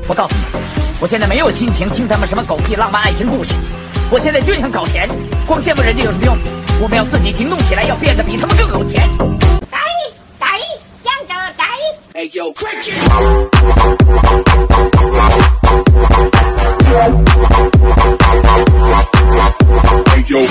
我告诉你，我现在没有心情听他们什么狗屁浪漫爱情故事，我现在就想搞钱，光羡慕人家有什么用？我们要自己行动起来，要变得比他们更有钱。 让着改。 Hey yo, crank it. Hey yo.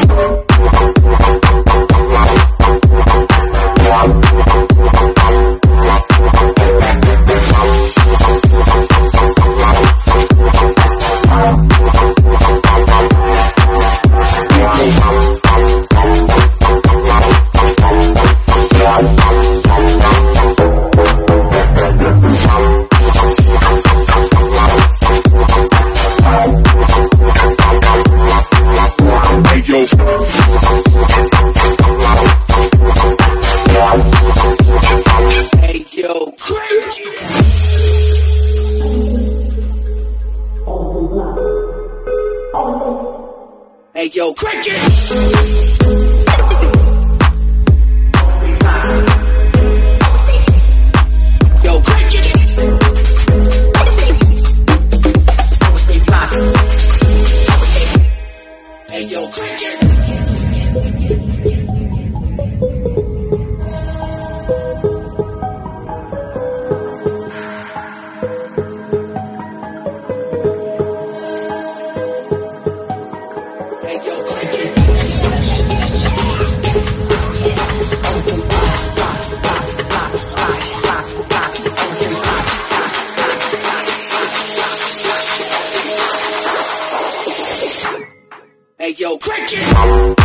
Hey yo, crank it! Yo, crank it! Hey yo, crank it! Hey yo, crank it!